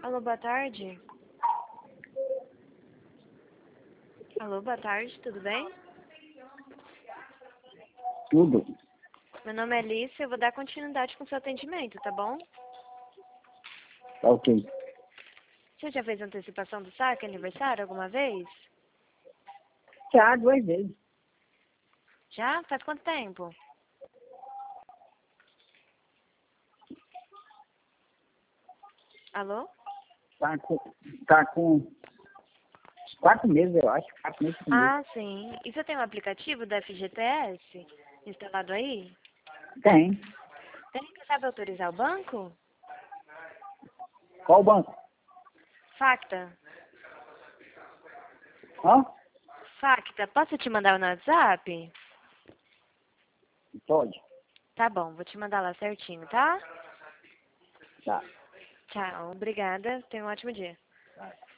Alô, boa tarde. Alô, boa tarde, tudo bem? Tudo. Meu nome é Alice, eu vou dar continuidade com o seu atendimento, tá bom? Tá ok. Você já fez antecipação do saque aniversário alguma vez? Já 2 vezes. Já? Faz quanto tempo? Alô? Tá com 4 meses, eu acho. 4 meses, 5 meses. Ah, sim. E você tem um aplicativo da FGTS instalado aí? Tem. Tem que sabe autorizar o banco? Qual banco? Facta. Hã? Facta, posso te mandar no WhatsApp? Pode. Tá bom, vou te mandar lá certinho, tá? Tá. Tchau, obrigada. Tenha um ótimo dia. Tá.